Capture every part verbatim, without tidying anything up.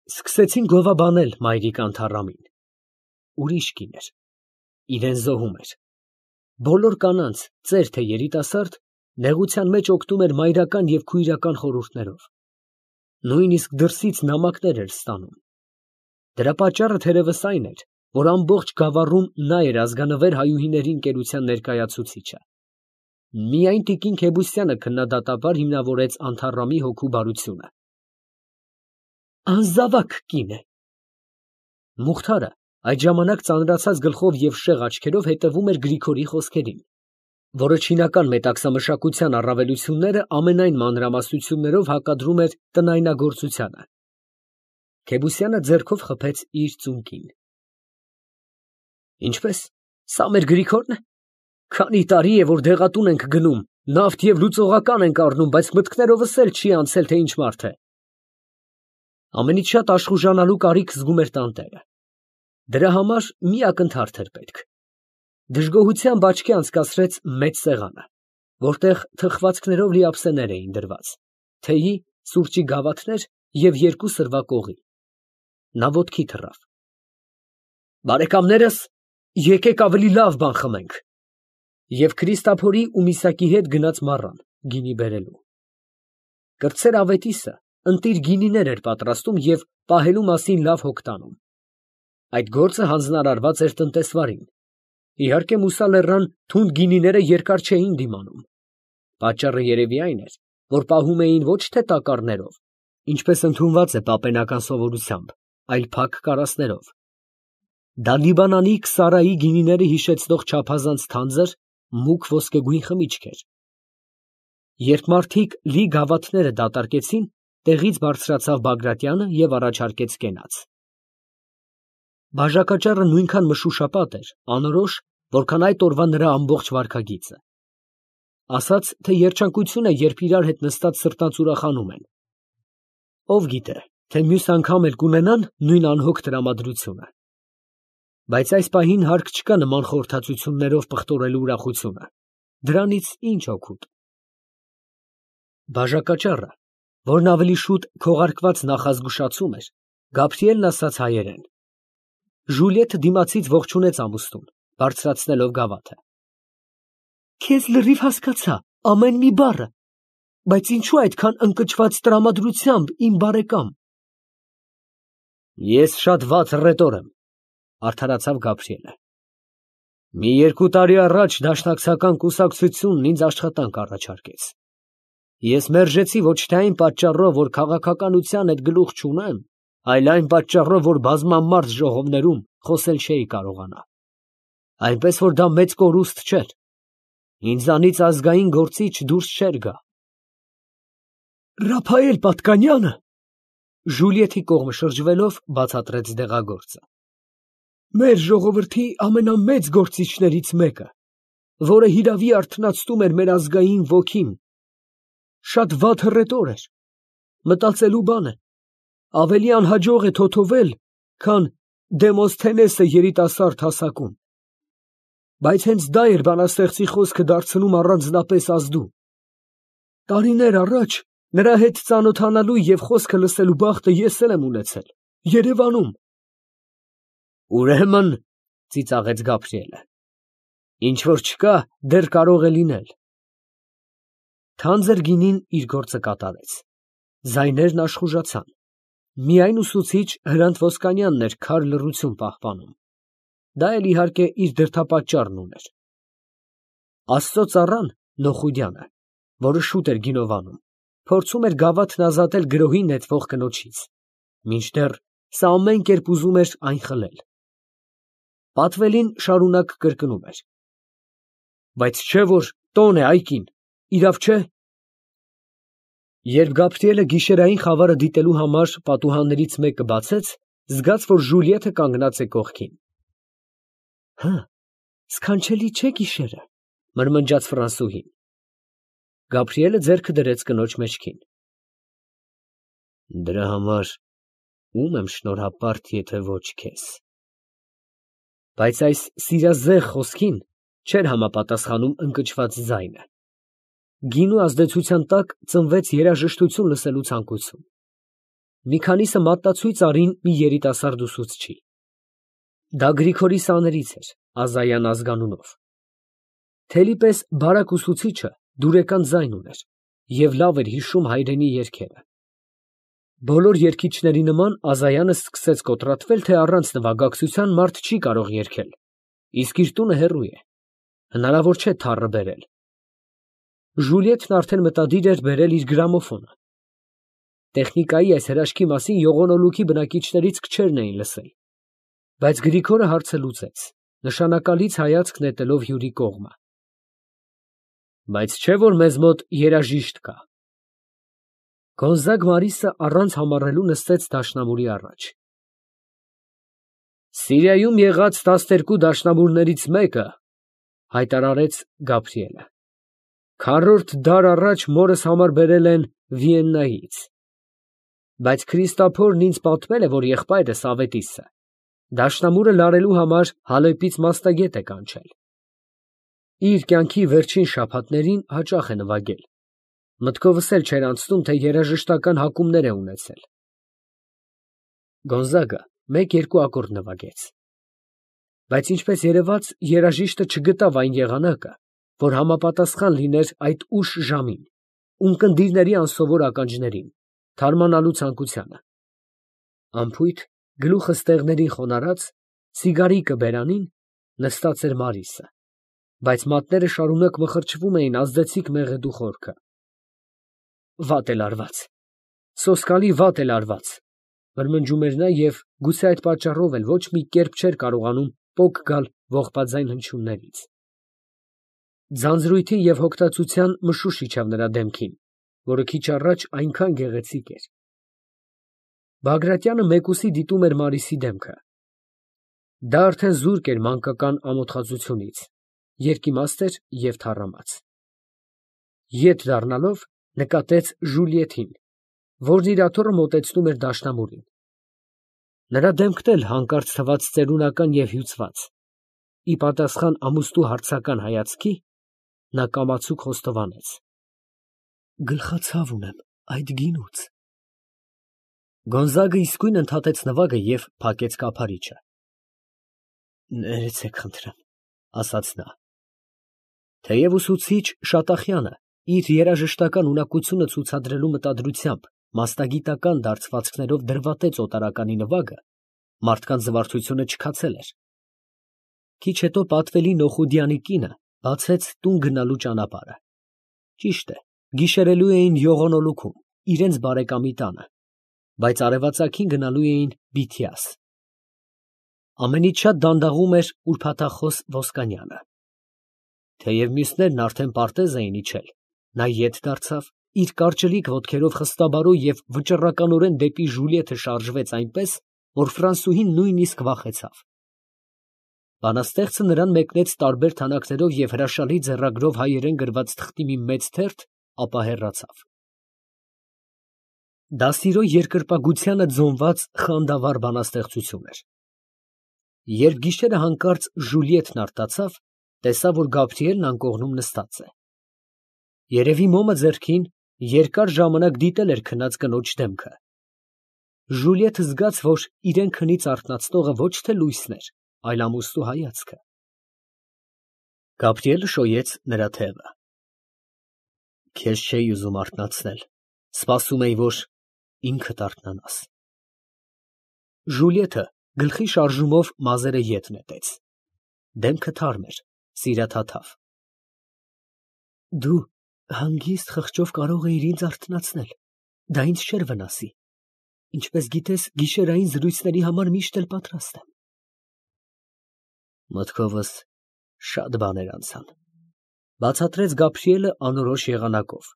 Սկսեցին գովաբանել մայրիկ Անթառամին։ Ուրիշ կին էր, իրեն զոհում էր։ Բոլոր կանանց, ծեր թե երիտասարդ, նեղության մեջ օգնում էր մայրական և քույրական խորհուրդներով։ Նույնիսկ դրսից նամակներ էր ստանում։ Դրա պատճառը թերևս այն էր, որ ամբողջ գավառում նա էր ազգանվեր հայուհիների ընկերության ներկայացուցիչը։ Միայն տիկին Քեբուսյանը քննադատաբար հիմնավորեց Անթառամի հոգու բարությունը։ Անզավակ կին է։ Մուխթարը այդ ժամանակ ծանրացած գլխով և շեղ աչքերով հետևում էր Գրիգորի խոսքերին, որը չինական մետաքսամշակության առավելությունները ամենայն մանրամասնություններով հակադրում էր տնայնագործությանը։ Քեբուսյանը ձեռքով խփեց իր ծունկին։ Ինչպե՞ս, սա մեր Գրիգորն է։ Քանի տարի է, որ դեղատուն ենք գնում, նավթ և լուծողական ենք առնում, բայց մտքներովս էլ չի անցել, թե ինչ մարդ է։ Ամենից շատ աշխուժանալու կարիք զգում էր տանտերը։ Դրա համար մի ակնթարթ էր պետք։ Դժգոհությամբ աչքի անցկացրեց մեծ սեղանը, որտեղ թխվածքներով լի ափսեներ էին դրված, թեյի, սուրճի գավաթներ և երկու սրվա կողի։ Նա ոտքի թռավ։ Բարեկամներս, եկեք ավելի լավ բան խմենք։ Եվ Քրիստափորի ու Միսակի հետ գնաց մառան, գինի բերելու։ Կրտսեր ավետիսը ընտիր գինիներ էր պատրաստում և պահելու մասին լավ հոգ տանում։ Այդ գործը հանձնարարված էր տնտեսվարին։ Իհարկե Մուսա լեռան թունդ գինիները երկար չէին դիմանում։ Պատճառը երևի այն էր, որ պահում էին ոչ թե տակառներով, ինչպես ընդունված է պապենական սովորությամբ, այլ փակ կարասներով։ Դա Լիբանանի Քսարայի գինիները հիշեցնող չափազանց թանձր, մուգ ոսկեգույն խմիչք էր։ Երբ մարդիկ լի գավաթները դատարկեցին, տեղից բարձրացավ Բագրատյանը և առաջարկեց կենաց։ Բաժակաճառը նույնքան մշուշապատ էր, անորոշ, որքան այդ օրվա նրա ամբողջ վարքագիծը։ Ասաց, թե երջանկություն է, երբ իրար հետ նստած սրտանց ուրախանում են։ Ով գիտե, թե մյուս անգամ էլ կունենան նույն անհոգ տրամադրությունը։ Բայց այս պահին հարկ չկա նման խորհրդածություններով պղտորելու ուրախությունը։ Դրանից ինչ օգուտ։ Բաժակաճառը, որն ավելի շուտ քողարկված նախազգուշացում էր, Գաբրիելն ասաց հայերեն։ Ժուլիեթը դիմացից ողջունեց ամուսնուն, բարձրացնելով գավաթը։ Քեզ լրիվ հասկացա, ամեն մի բառը, բայց ինչու այդքան ընկճված տրամադրությամբ, իմ բարեկամ։ Ես շատ վատ հռետոր եմ, արդարացավ Գաբրիելը։ Մի երկու տարի առաջ դաշնակցական կուսակցությունն ինձ աշխատանք առաջարկեց։ Ես մերժեցի ոչ թե այն պատճառով, որ քաղաքականության հետ գլուխ չունեմ, այլ այն պատճառով, որ բազմամարդ ժողովներում խոսել չէի կարողանա։ Այնպես որ դա մեծ կորուստ չէր։ Ինձանից ազգային գործիչ դուրս չէր գա։ Ռափայել Պատկանյանը, Ժուլիեթի կողմը շրջվելով, բացատրեց դեղագործը, մեր ժողովրդի ամենամեծ գործիչներից մեկը, որը հիրավի արթնացնում էր մեր ազգային ոգին, շատ վատ հռետոր էր, մտածելու բան է, ավելի անհաջող է թոթովել, քան Դեմոսթենեսը երիտասարդ հասակում, բայց հենց դա էր բանաստեղծի խոսքը դարձնում առանձնապես ազդու։ Տարիներ առաջ նրա հետ ծանոթանալու և խոսքը լսելու բախտը ես էլ եմ ունեցել, Երևանում։ Ուրեմն, ծիծաղեց Գաբրիելը, ինչ որ չկա, դեռ կարող է լինել։ Թանձր գինին իր գործը կատարեց։ Ձայներն աշխուժացան։ Միայն ուսուցիչ Հրանտ Ոսկանյանն էր քար լռություն պահպանում։ Դա էլ իհարկե իր դրդապատճառն ուներ։ Աստծո ծառան Նոխուդյանը, որը շուտ էր գինով անում, փորձում էր գավաթն ազատել գրոհի նետվող կնոջից, մինչդեռ սա ամեն կերպ ուզում էր այն խլել։ Պատվելին շարունակ կրկնում էր. Բայց չէ որ տոն է, ա կին, իրավ չէ։ Երբ Գաբրիելը գիշերային խավարը դիտելու համար պատուհաններից մեկը բացեց, զգաց, որ Ժուլիեթը կանգնած է կողքին։ Հը, սքանչելի չէ գիշերը, մրմնջաց ֆրանսուհին։ Գաբրիելը ձեռքը դրեց կնոջ մեջքին։ Դրա համար ում եմ շնորհապարտ, եթե ոչ քեզ։ Բայց այս սիրազեղ խոսքին չէր համապատասխանում ընկճված ձայնը։ Գինու ազդեցության տակ ծնվեց երաժշտություն լսելու ցանկություն։ մի քանիսը մատտացույց արին մի երիտասարդ ուսուցչի։ Դա Գրիգորի սաներից էր, Ազայան ազգանունով։ Թելի պես բարակ ուսուցիչը դուրեկան ձայն ուներ և լավ էր հիշում հայրենի երգերը։ Բոլոր երգիչների նման Ազայանը սկսեց կոտրատվել, թե առանց նվագակցության մարդ չի կարող երգել, իսկ իր տունը հեռու է, հնարավոր չէ թառը բերել։ Ժուլիետն արդեն մտադիր էր բերել իր գրամոֆոնը։ Տեխնիկայի այս հրաշքի մասին Յողոնոլուքի բնակիչներից քչերն էին լսել, բայց Գրիգորը հարցը լուծեց, նշանակալից հայացք նետելով հյուրի կողմը։ Բայց չէ՞ որ մեզ մոտ երաժիշտ կա։ Գոնզագ Մարիսը առանց համառելու նստեց դաշնամուրի առաջ։ Սիրիայում եղած տասներկու դաշնամուրներից մեկը, հայտարարեց Գաբրիելը, քառորդ դար առաջ մորս համար բերել են Վիեննայից, բայց Քրիստափորն ինձ պատմել է, որ եղբայրս Ավետիսը դաշնամուրը լարելու համար Հալեպից մասնագետ է կանչել։ Իր կյանքի վերջին շաբաթներին հաճախ է նվագել, մտքովս էլ չէր անցնում, թե երաժշտական հակումներ է ունեցել։ Գոնզագը մեկ-երկու ակորդ նվագեց, բայց ինչպես երևաց, երաժիշտը չգտավ այն եղանակը, որ համապատասխան լիներ այդ ուշ ժամին, ունկնդիրների անսովոր ականջներին, թարմանալու ցանկությանը։ Անփույթ, գլուխը ստեղներին խոնարհած, սիգարիկը բերանին, նստած էր Մարիսը, բայց մատները շարունակ մխրճվում էին ազդեցիկ մեղեդու խորքը։ Վատ էլ արված, սոսկալի վատ էլ արված, մրմնջում էր նա և գուցե այդ պատճառով էլ ոչ մի կերպ չէր կարողանում պոկ գալ ողբաձայն հնչյուններից։ Ձանձրույթի և հոգտածության մշուշ իջավ նրա դեմքին, որը քիչ առաջ այնքան գեղեցիկ էր։ Բագրատյանը մեկուսի դիտում էր Մարիսի դեմքը։ Դա արդեն զուրկ էր մանկական ամոթխածությունից, երկիմաստ էր և թառամած։ Ետ դառնալով, նկատեց Ժուլիետին, որն իր աթոռը մոտեցնում էր դաշնամուրին։ Նրա դեմքն էլ հանկարծ թվաց ծերունական և հյուծված։ Ի պատասխան ամուստու հարցական հայացքի, նա կամացուկ խոստովանեց. Գլխացավ ունեմ այդ գինուց։ Գոնզագը իսկույն ընդհատեց նվագը և փակեց կափարիչը։ Ներեցեք խնդրեմ, ասաց նա։ Թեև ուսուցիչ Շատախյանը իր երաժշտական ունակությունը ցուցադրելու մտադրությամբ մասնագիտական դարձվածքներով դրվատեց օտարականի նվագը, մարդկանց զվարթությունը չքացել էր։ Քիչ հետո պատվելի Նոխուդյանի կինը բացեց տուն գնալու ճանապարհը։ Ճիշտ է, գիշերելու էին Յողոնոլուքում, իրենց բարեկամի տանը, բայց արևածագին գնալու էին Բիթյաս։ Ամենից շատ դանդաղում էր ուրբաթախոս Ոսկանյանը։ Թեև մյուսներն արդեն պարտեզ էին իջել, նա ետ դարձավ, իր կարճլիկ ոտքերով խստաբարո և վճռականորեն դեպի Ժուլիետը շարժվեց այնպես, որ Ֆրանսուհին նույնիսկ վախեցավ։ Բանաստեղծը նրան մեկնեց տարբեր թանակներով և հրաշալի ձեռագրով հայերեն գրված թղթի մի մեծ թերթ, ապա հեռացավ։ Դասիրո երկրպագությանը ձոնված խանդավառ բանաստեղծություն էր։ Երբ գիշերը հանկարծ Ժուլիետն արտացավ, տեսավ, որ Գաբրիելն անկողնում նստած է։ Երևի մոմը ձեռքին, երկար ժամանակ դիտել էր քնած կնոջ դեմքը։ Ժուլիետը զգաց, որ իրեն քնից արթնացնողը ոչ թե լույսն էր, այլ ամուստու հայացքը։ Գաբրիելը շոյեց նրա թևը։ Քեզ չէի ուզում արթնացնել, սպասում էի, որ ինքդ արթնանաս։ Ժուլիետը գլխի շարժումով մազերը ետ նետեց։ Դեմքը թարմ էր, սիրաթաթավ։ Դու հանգիստ խղճով կարող էիր ինձ արթնացնել, դա ինձ չէր վնասի։ Ինչպես գիտես, գիշերային զրույցների համար միշտ էլ պատրաստ եմ։ Մտքովս շատ բաներ անցան, բացատրեց Գաբրիելը անորոշ եղանակով։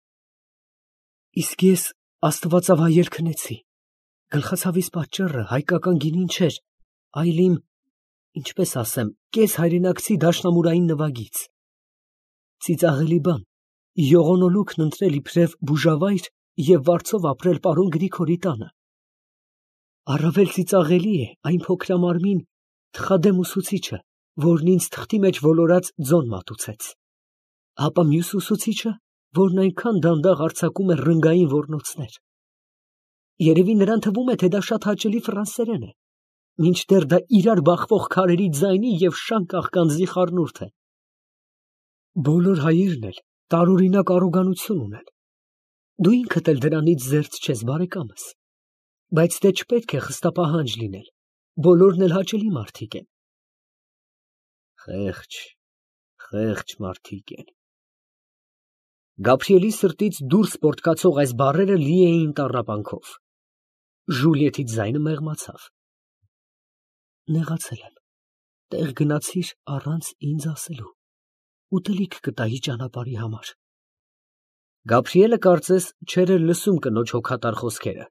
Իսկ ես աստվածավայել քնեցի, գլխացավիս պատճառը հայկական գինին չէր, այլ իմ, ինչպես ասեմ, կես հայրենակցի դաշնամուրային նվագից։ Ծիծաղելի բան, Յողոնոլուքն ընտրել իբրև բուժավայր և վարձով ապրել պարոն Գրիգորի տանը։ Առավել ծիծաղելի է այն փոքրամարմին թխադեմ ուսուցիչը, որն ինձ թղթի մեջ ոլորած ձոն մատուցեց, հապա մյուս ուսուցիչը, որն այնքան դանդաղ արձակում է ռնգային ոռնոցներ։ Երևի նրան թվում է, թե դա շատ հաճելի ֆրանսերեն է, մինչդեռ դա իրար բախվող քարերի ձայնի և շան կաղկանձի խառնուրդ է։ Բոլոր հայերն էլ տարօրինակ առոգանություն ունեն։ Դու ինքդ էլ դրանից զերծ չես, բարեկամս, բայց դե չպետք է խստապահանջ լինել, բոլորն էլ հաճելի մարդիկ են։ Խեղճ, խեղճ մարդիկ են։ Գաբրիելի սրտից դուրս պոռթկացող այս բառերը լի էին տառապանքով։ Ժուլիետի ձայնը մեղմացավ։ Նեղացել եմ, տեղ գնացիր առանց ինձ ասելու, ուտելիք կտայի ճանապարհի համար։ Գաբրիելը կարծես չէր էլ լսում կնոջ հոգատար խոսքերը։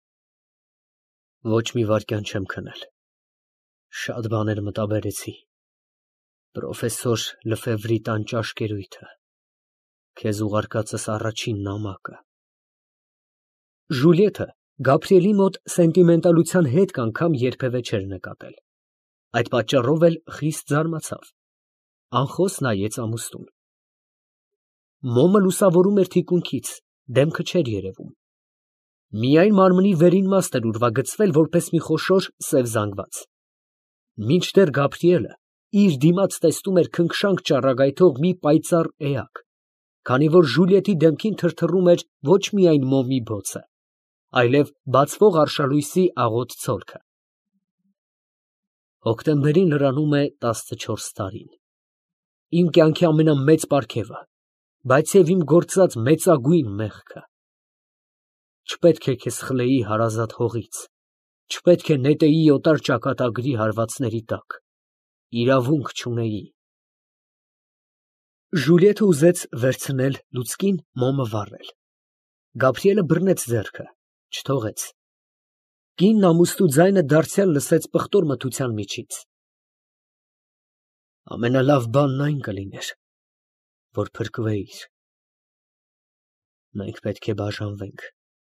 Ոչ մի վայրկյան չեմ քնել։ Շատ բաներ մտաբերեցի։ Պրոֆեսոր Լեֆևրի տան ճաշկերույթը, քեզ ուղարկածս առաջին նամակը։ Ժուլիետը Գաբրիելի մոտ սենտիմենտալության հետք անգամ երբևէ չէր նկատել։ Այդ պատճառով էլ խիստ զարմացավ։ Անխոս նայեց ամուսնուն։ Մոմը լուսավորում էր թիկունքից, դեմքը չէր երևում։ Միայն մարմնի վերին մասն էր ուրվագծվել որպես մի խոշոր սև զանգված։ Մինչդեռ Գաբրիելը իր դիմաց տեսնում էր քնքշանք ճառագայթող մի պայծառ էակ, քանի որ Ժուլիետի դեմքին թրթռում էր ոչ միայն մոմի բոցը, այլև բացվող արշալույսի աղոտ ցոլքը։ Հոկտեմբերին լրանում է տասնչորս տարին։ Իմ կյանքի ամենամեծ պարգևը, բայց և իմ գործած մեծագույն մեղքը։ Չպետք է քեզ խլեի հարազատ հողից, չպետք է նետեի օտար ճակատագրի հարվածների տակ, իրավունք չունեի։ Ժուլիետը ուզեց վերցնել լուցկին, մոմը վառել։ Գաբրիելը բռնեց ձեռքը, չթողեց։ Կինն ամուսնու ձայնը դարձյալ լսեց պղտոր մթության միջից։ Ամենալավ բանն այն կլիներ, որ փրկվեիր։ Մենք պետք է բաժանվենք։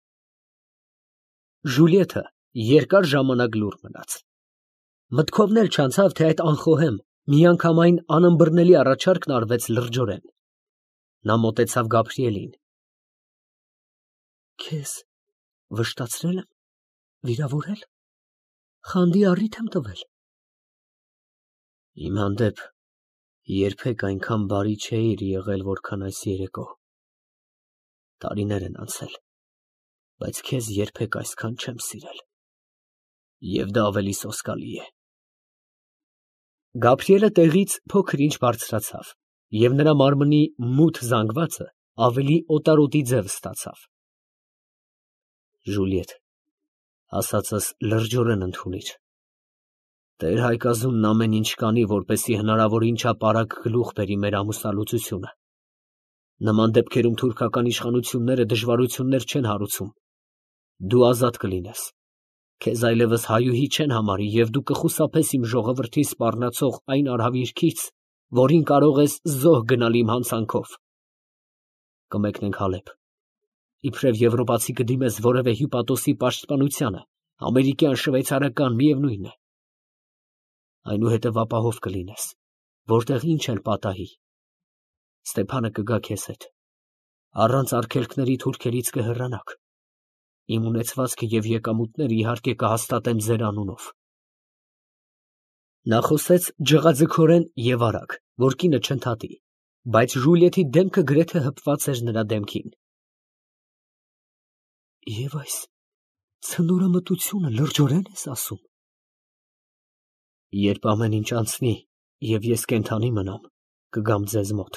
Ժուլիետը երկար ժամանակ լուռ մնաց։ Մտքովն էլ չանցավ, թե այդ անխոհեմ, միանգամայն անըմբռնելի առաջարկն արվեց լրջորեն։ Նա մոտեցավ Գաբրիելին։ Քեզ վշտացրել եմ, վիրավորել, խանդի առիթ եմ տվել։ Իմ հանդեպ երբեք այնքան բարի չէիր եղել, որքան այս երեկո։ Տարիներ են անցել, բայց քեզ երբեք այսքան չեմ սիրել, և դա ավելի սոսկալի է։ Գաբրիելը տեղից փոքր-ինչ բարձրացավ, և նրա մարմնի մութ զանգվածը ավելի օտարոտի ձև ստացավ։ Ժուլիետ, ասածս լրջորեն ընդունիր։ Տեր Հայկազունն ամեն ինչ կանի, որպեսզի հնարավորին չափ արագ գլուխ բերի մեր ամուսնալուծությունը։ Նման դեպքերում թուրքական իշխանությունները դժվարություններ չեն հարուցում։ Դու ազատ կլինես։ Քեզ այլևս հայուհի չեն համարի, և դու կխուսափես իմ ժողովրդի սպառնացող այն արհավիրքից, որին կարող ես զոհ գնալ իմ հանցանքով։ Կմեկնենք Հալեբ։ Իբրև եվրոպացի կդիմես որևէ հյուպատոսի պաշտպանությանը, ամերիկյան, շվեյցարական, միևնույն է։ Այնուհետև ապահով կլինես, որտեղ ինչ էլ պատահի։ Ստեփանը կգա քեզ հետ։ Առանց արգելքների թուրքերից կհեռանաք։ Իմ ունեցվածքը և եկամուտները իհարկե կհաստատեմ ձեր անունով։ Նա խոսեց ջղաձգորեն և արագ, որ կինը չընդհատի, բայց Ժուլիետի դեմքը գրեթե հպված էր նրա դեմքին։ Եվ այս ցնորամտությունը լրջորեն ես ասում։ Երբ ամեն ինչ անցնի, և ես կենդանի մնամ, կգամ ձեզ մոտ։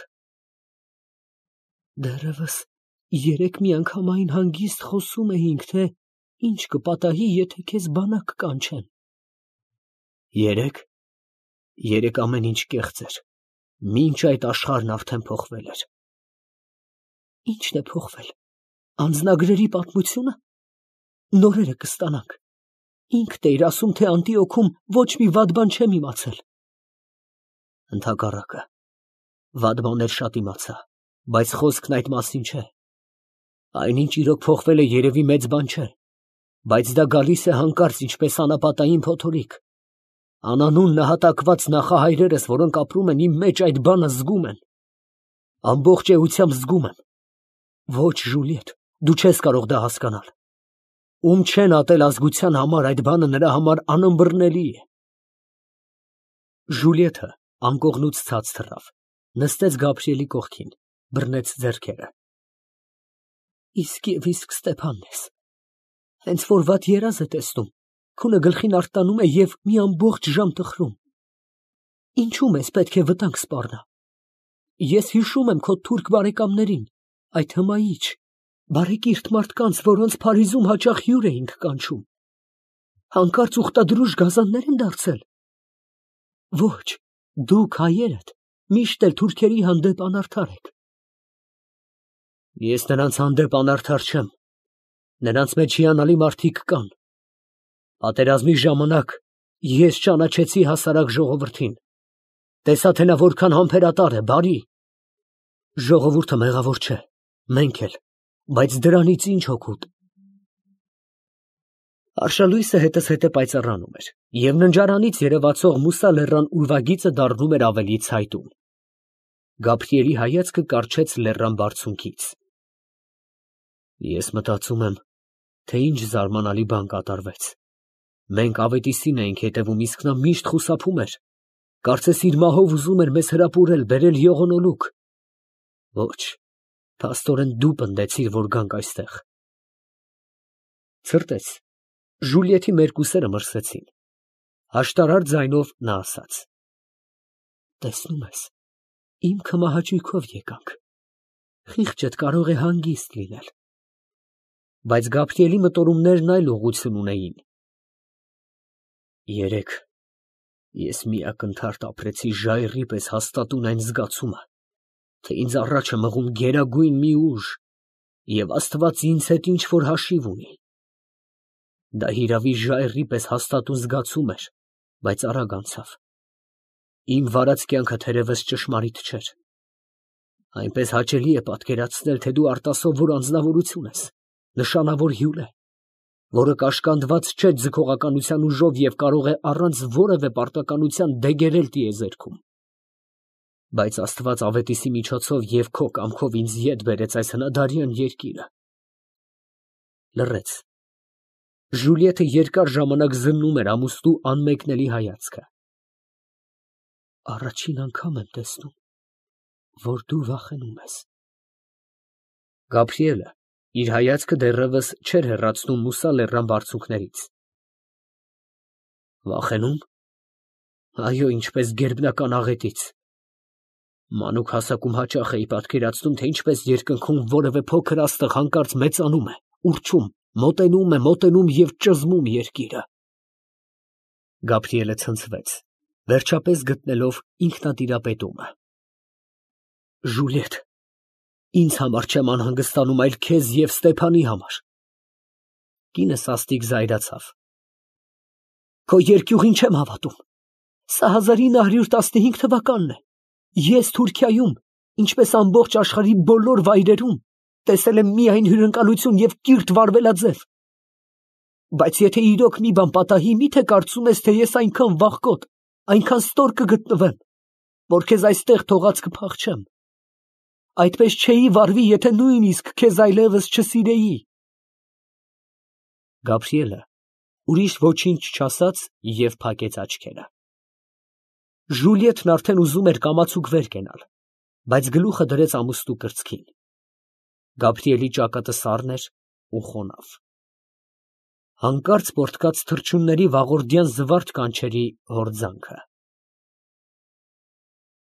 Դեռևս երեկ միանգամայն հանգիստ խոսում էինք, թե ինչ կպատահի, եթե քեզ բանակ կանչեն։ Երեկ, երեկ ամեն ինչ կեղծ էր, մինչ այդ աշխարհն արդեն փոխվել էր։ Ի՞նչն է փոխվել, անձնագրերի պատմությո՞ւնը։ Նորերը կստանանք։ Ինքդ էիր ասում, թե Անտիոքում ոչ մի վատ բան չեմ իմացել։ Ընդհակառակը, վատ բաներ շատ իմացա, բայց խոսքն այդ մասին չէ։ Այնինչ իրոք փոխվել է, երևի մեծ բան չէ, բայց դա գալիս է հանկարծ, ինչպես անապատային փոթորիկ։ Անանուն նահատակված նախահայրերս, որոնք ապրում են իմ մեջ, այդ բանը զգում են։ Ամբողջ էությամբ զգում եմ։ Ոչ, Ժուլիետ, դու չես կարող դա հասկանալ։ Ում չեն ատել ազգության համար, այդ բանը նրա համար անըմբռնելի է։ Ժուլիետը անկողնուց ցած թռավ, նստեց Գաբրիելի կողքին, բռնեց ձեռքերը։ Իսկ և իսկ Ստեփանն ես, հենց որ վատ երազ է տեսնում, քունը գլխին արտանում է և մի ամբողջ ժամ տխրում։ Ինչու մեզ պետք է վտանգ սպառնա։ Ես հիշում եմ քո թուրք բարեկամներին, այդ հմայիչ, բարեկիրթ մարդկանց, որոնց Փարիզում հաճախ հյուր էինք կանչում։ Հանկարծ ուխտադրուժ գազաններ են դարձել։ Ոչ, դուք հայերդ միշտ էլ թուրքերի հանդեպ անարդար եք։ Ես նրանց հանդեպ անարդար չեմ։ Նրանց մեջ հիանալի մարդիկ կան։ Պատերազմի ժամանակ ես ճանաչեցի հասարակ ժողովրդին։ Տեսա, թե նա որքան համբերատար է, բարի։ Ժողովուրդը մեղավոր չէ, մենք էլ, բայց դրանից ինչ օգուտ։ Արշալույսը հետս հետե պայծառանում էր, և ննջարանից երևացող մուսա լեռան ուրվագիծը դառնում էր ավելի ցայտուն։ Գաբրիելի հայացքը կառչեց լեռան բարձունքից։ Ես մտածում եմ, թե ինչ զարմանալի բան կատարվեց։ Մենք Ավետիսին էինք հետևում, իսկ նա միշտ խուսափում էր։ Կարծես իր մահով ուզում էր մեզ հրապուրել, բերել յողոնոլուկ։ Ոչ, փաստորեն դու պնդեցիր, որ գանք այստեղ։ Ցրտեց։ Ժուլիետի մերկուսերը մրսեցին։ Հաշտարար ձայնով նա ասաց. Տեսնում ես, իմ քմահաճույքով եկանք։ Խիղճդ կարող է հանգիստ լինել։ Բայց Գաբրիելի մտորումներն այլ ուղղություն ունեին։ Երեկ ես մի ակնթարթ ապրեցի ժայռի պես հաստատուն այն զգացումը, թե ինձ առաջ է մղում գերագույն մի ուժ, և Աստված ինձ հետ ինչ-որ հաշիվ ունի։ Դա հիրավի ժայռի պես հաստատուն զգացում էր, բայց արագ անցավ։ Իմ վարած կյանքը թերևս ճշմարիտ չէր։ Այնպես հաճելի է պատկերացնել, թե դու արտասովոր անձնավորություն ես, նշանավոր հյուր է, որը կաշկանդված չէ ձգողականության ուժով և կարող է առանց որևէ պարտականության դեգերել տիեզերքում։ Բայց Աստված Ավետիսի միջոցով և քո կամքով ինձ ետ բերեց այս հնադարյան երկիրը։ Լռեց։ Ժուլիետը երկար ժամանակ զննում էր ամուսնու անմեկնելի հայացքը։ Առաջին անգամ եմ տեսնում, որ դու վախենում ես։ Գաբրիելը իր հայացքը դեռևս չէր հեռացնում մուսա լեռան բարձունքներից։ Վախենու՞մ։ Այո, ինչպես գերբնական աղետից։ Մանուկ հասակում հաճախ էի պատկերացնում, թե ինչպես երկնքում որևէ փոքր աստղ հանկարծ մեծանում է, ուռչում, մոտենում է, մոտենում և ճզմում երկիրը։ Գաբրիելը ցնցվեց, վերջապես գտնելով ինքնատիրապետումը։ Ժուլիետ, ինձ համար չեմ անհանգստանում, այլ քեզ և Ստեփանի համար։ Կինը սաստիկ զայրացավ։ Քո երկյուղին չեմ հավատում։ Սա հազար ինը հարյուր տասնհինգ թվականն է։ Ես Թուրքիայում, ինչպես ամբողջ աշխարհի բոլոր վայրերում, տեսել եմ միայն հյուրընկալություն և կիրթ վարվելաձև։ Բայց եթե իրոք մի բան պատահի, մի՞թե կարծում ես, թե ես այնքան վախկոտ, այնքան ստոր կգտնվեմ, որ քեզ այստեղ թողած կփախչեմ։ Այդպես չէի վարվի, եթե նույնիսկ քեզ այլևս չսիրեի։ Գաբրիելը ուրիշ ոչինչ չասաց և փակեց աչքերը։ Ժուլիետն արդեն ուզում էր կամացուկ վեր կենալ, բայց գլուխը դրեց ամուսնու կրծքին։ Գաբրիելի ճակատը սառն էր ու խոնավ։ Հանկարծ պոռթկաց թռչունների վաղորդյան զվարթ կանչերի հորձանքը։